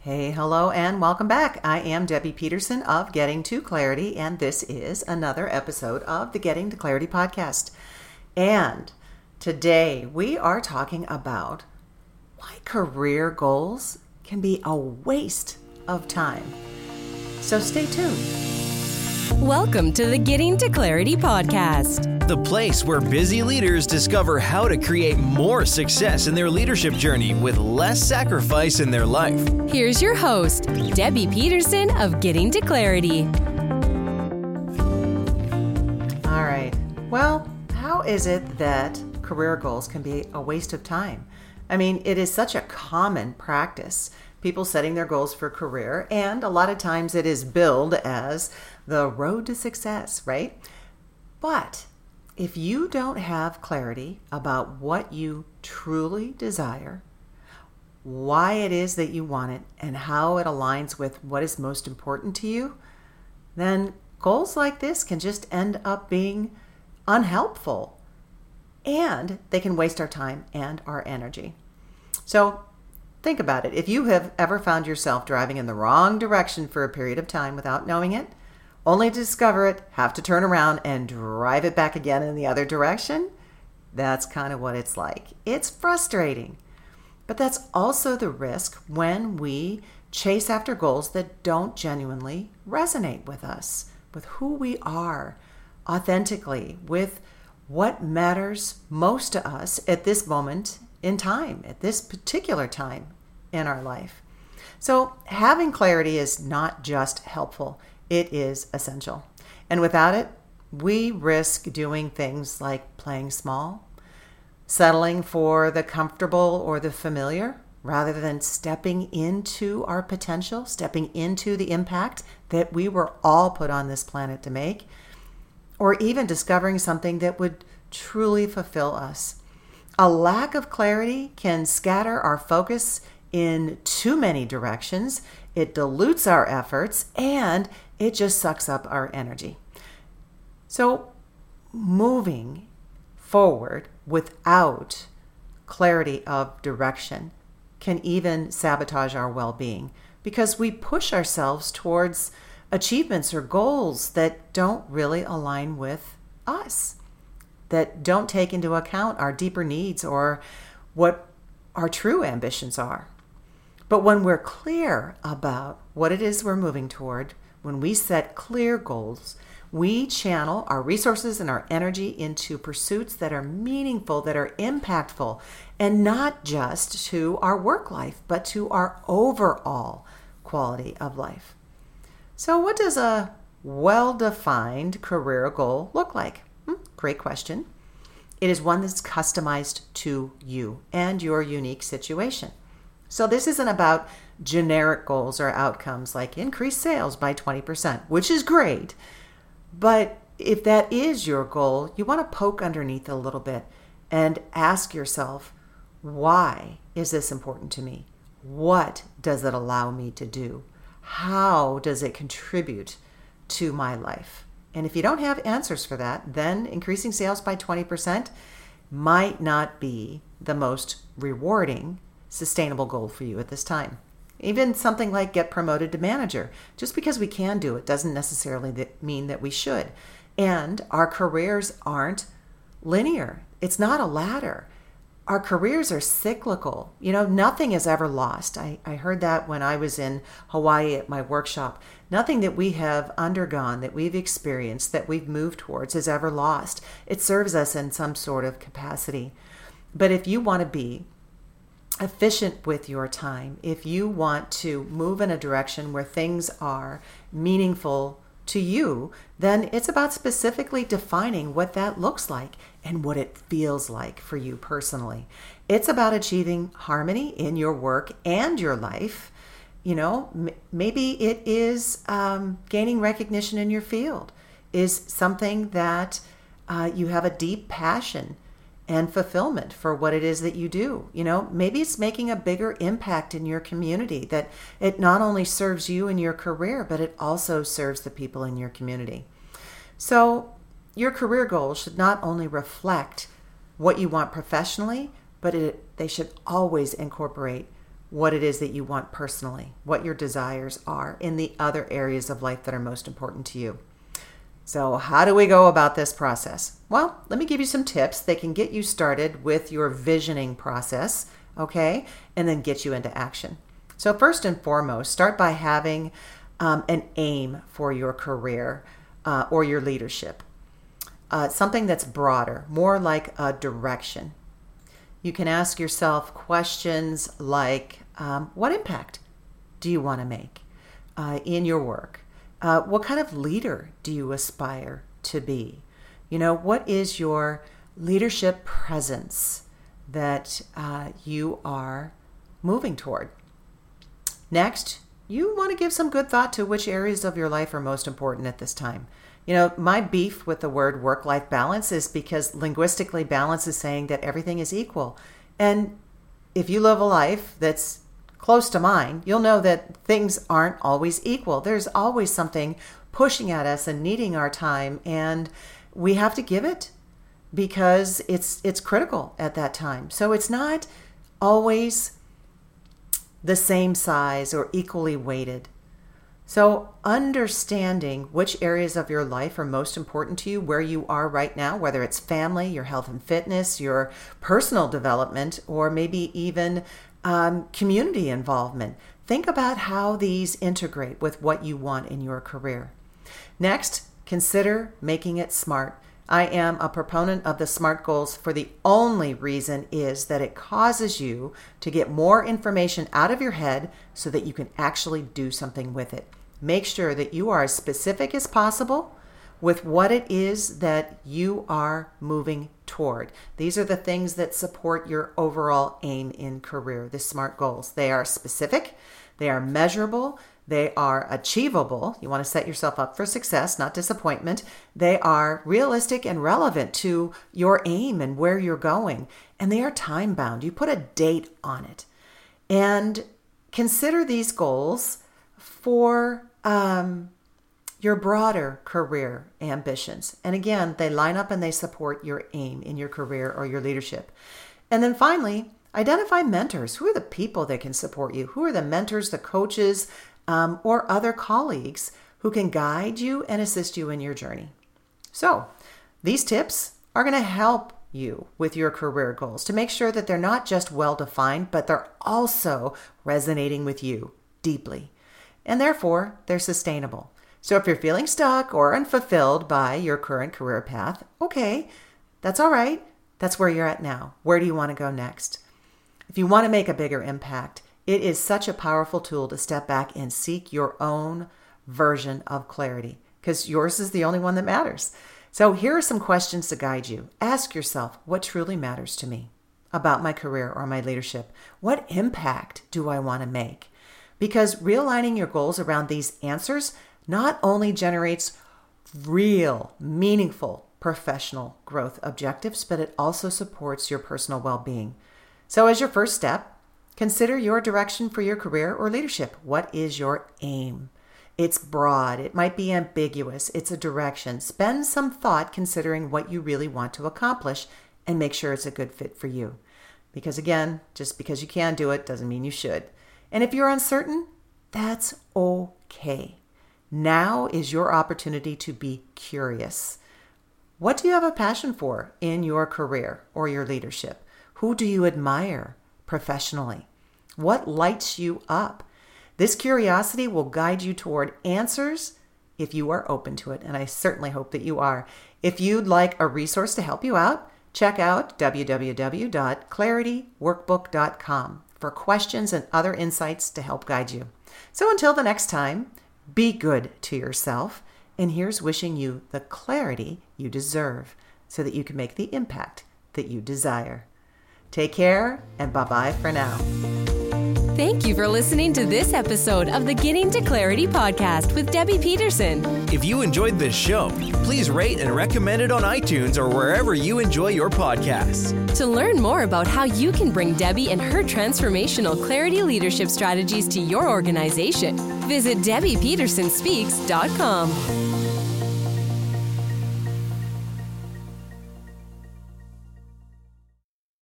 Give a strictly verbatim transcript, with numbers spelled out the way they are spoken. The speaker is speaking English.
Hey, hello, and welcome back. I am Debbie Peterson of Getting to Clarity, and this is another episode of the Getting to Clarity podcast. And today we are talking about why career goals can be a waste of time. So stay tuned. Welcome to the Getting to Clarity podcast, the place where busy leaders discover how to create more success in their leadership journey with less sacrifice in their life. Here's your host, Debbie Peterson of Getting to Clarity. All right. Well, how is it that career goals can be a waste of time? I mean, it is such a common practice. People setting their goals for career, and a lot of times it is billed as the road to success, right? But if you don't have clarity about what you truly desire, why it is that you want it, and how it aligns with what is most important to you, then goals like this can just end up being unhelpful, and they can waste our time and our energy. So think about it. If you have ever found yourself driving in the wrong direction for a period of time without knowing it, only to discover it, have to turn around and drive it back again in the other direction, that's kind of what it's like. It's frustrating. But that's also the risk when we chase after goals that don't genuinely resonate with us, with who we are authentically, with what matters most to us at this moment in time, at this particular time in our life. So having clarity is not just helpful, it is essential. And without it, we risk doing things like playing small, settling for the comfortable or the familiar, rather than stepping into our potential, stepping into the impact that we were all put on this planet to make, or even discovering something that would truly fulfill us. A lack of clarity can scatter our focus in too many directions. It dilutes our efforts, and it just sucks up our energy. So moving forward without clarity of direction can even sabotage our well-being, because we push ourselves towards achievements or goals that don't really align with us, that don't take into account our deeper needs or what our true ambitions are. But when we're clear about what it is we're moving toward, when we set clear goals, we channel our resources and our energy into pursuits that are meaningful, that are impactful, and not just to our work life, but to our overall quality of life. So what does a well-defined career goal look like? Hmm, great question. It is one that's customized to you and your unique situation. So this isn't about generic goals or outcomes like increase sales by twenty percent, which is great. But if that is your goal, you want to poke underneath a little bit and ask yourself, why is this important to me? What does it allow me to do? How does it contribute to my life? And if you don't have answers for that, then increasing sales by twenty percent might not be the most rewarding, sustainable goal for you at this time. Even something like get promoted to manager. Just because we can do it doesn't necessarily mean that we should. And our careers aren't linear. It's not a ladder. Our careers are cyclical. You know, nothing is ever lost. I, I heard that when I was in Hawaii at my workshop. Nothing that we have undergone, that we've experienced, that we've moved towards is ever lost. It serves us in some sort of capacity. But if you want to be efficient with your time, if you want to move in a direction where things are meaningful to you, then it's about specifically defining what that looks like and what it feels like for you personally. It's about achieving harmony in your work and your life. You know, m- maybe it is um, gaining recognition in your field, is something that uh, you have a deep passion and fulfillment for what it is that you do. You know, maybe it's making a bigger impact in your community, that it not only serves you in your career, but it also serves the people in your community. So your career goals should not only reflect what you want professionally, but it, they should always incorporate what it is that you want personally, what your desires are in the other areas of life that are most important to you. So how do we go about this process? Well, let me give you some tips that can get you started with your visioning process, okay, and then get you into action. So first and foremost, start by having um, an aim for your career uh, or your leadership. Uh, something that's broader, more like a direction. You can ask yourself questions like, um, what impact do you want to make uh, in your work? Uh, what kind of leader do you aspire to be? You know, what is your leadership presence that uh, you are moving toward? Next, you want to give some good thought to which areas of your life are most important at this time. You know, my beef with the word work-life balance is because linguistically balance is saying that everything is equal. And if you live a life that's close to mine, you'll know that things aren't always equal. There's always something pushing at us and needing our time, and we have to give it because it's it's critical at that time. So it's not always the same size or equally weighted. So understanding which areas of your life are most important to you, where you are right now, whether it's family, your health and fitness, your personal development, or maybe even um, community involvement. Think about how these integrate with what you want in your career. Next, consider making it smart. I am a proponent of the SMART goals for the only reason is that it causes you to get more information out of your head so that you can actually do something with it. Make sure that you are as specific as possible with what it is that you are moving toward. These are the things that support your overall aim in career, the SMART goals. They are specific, they are measurable, they are achievable. You want to set yourself up for success, not disappointment. They are realistic and relevant to your aim and where you're going. And they are time-bound. You put a date on it. And consider these goals for um, your broader career ambitions. And again, they line up and they support your aim in your career or your leadership. And then finally, identify mentors. Who are the people that can support you? Who are the mentors, the coaches, Um, or other colleagues who can guide you and assist you in your journey. So these tips are going to help you with your career goals to make sure that they're not just well-defined, but they're also resonating with you deeply. And therefore, they're sustainable. So if you're feeling stuck or unfulfilled by your current career path, okay, that's all right. That's where you're at now. Where do you want to go next? If you want to make a bigger impact, it is such a powerful tool to step back and seek your own version of clarity because yours is the only one that matters. So here are some questions to guide you. Ask yourself, what truly matters to me about my career or my leadership? What impact do I want to make? Because realigning your goals around these answers not only generates real, meaningful professional growth objectives, but it also supports your personal well-being. So as your first step, consider your direction for your career or leadership. What is your aim? It's broad. It might be ambiguous. It's a direction. Spend some thought considering what you really want to accomplish and make sure it's a good fit for you. Because again, just because you can do it doesn't mean you should. And if you're uncertain, that's okay. Now is your opportunity to be curious. What do you have a passion for in your career or your leadership? Who do you admire professionally? What lights you up? This curiosity will guide you toward answers if you are open to it, and I certainly hope that you are. If you'd like a resource to help you out, check out w w w dot clarity workbook dot com for questions and other insights to help guide you. So until the next time, be good to yourself, and here's wishing you the clarity you deserve so that you can make the impact that you desire. Take care, and bye-bye for now. Thank you for listening to this episode of the Getting to Clarity podcast with Debbie Peterson. If you enjoyed this show, please rate and recommend it on iTunes or wherever you enjoy your podcasts. To learn more about how you can bring Debbie and her transformational clarity leadership strategies to your organization, visit debbie peterson speaks dot com.